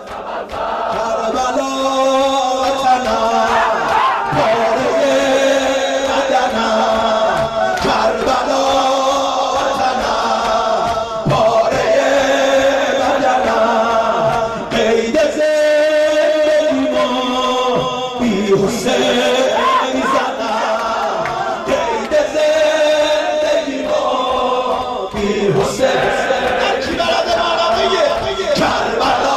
کربلا وطنم پاره بدنم کربلا وطنم پاره بدنم قید زندگیمو بی حسین میزنم قید زندگیمو بی حسین کی بلده مانا بگه کربلا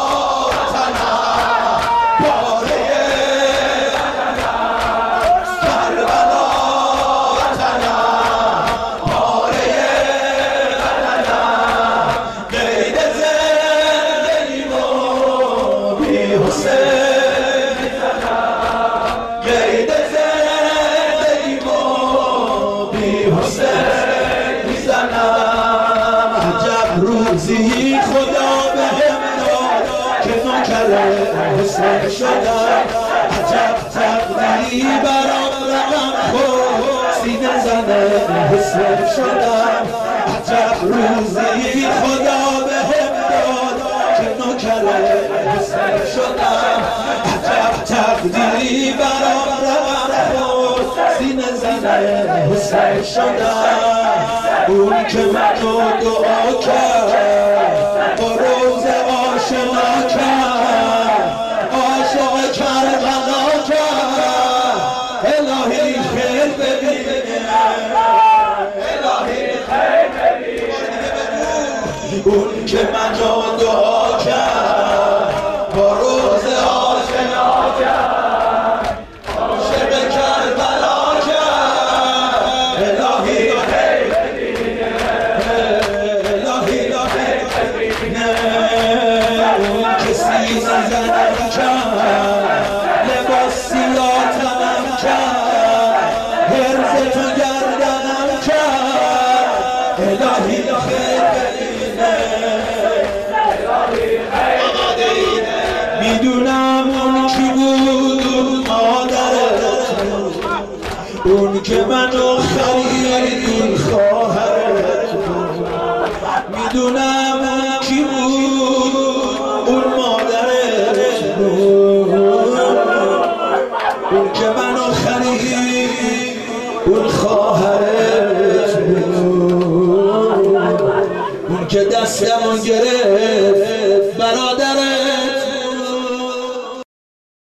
روزی خدا بهم داد که نوکر حسین شدم عجب تقدیری برام رقم خورد سینه زن حسین شدم عجب روزی خدا بهم داد که نوکر حسین شدم عجب تقدیری برام رقم خورد سینه زن حسین شدم اون که منو دعا کرد با روز آشنا کرد عاشق کربلا کرد الهی خیر ببینه الهی خیر ببینه اون که منو دعا کرد با روز آشنا کرد عاشق کربلا کرد الهی کسی زنم کرد لباس سیاه تنم کرد حرز تو گردنم کرد الهی خیر ببینه میدونم اون کی بود مادرت اون که منو خرید اون خواهرت میدونم اون کی بود اون مادرت اون که منو خرید اون خواهرت اون که دستمو گرفت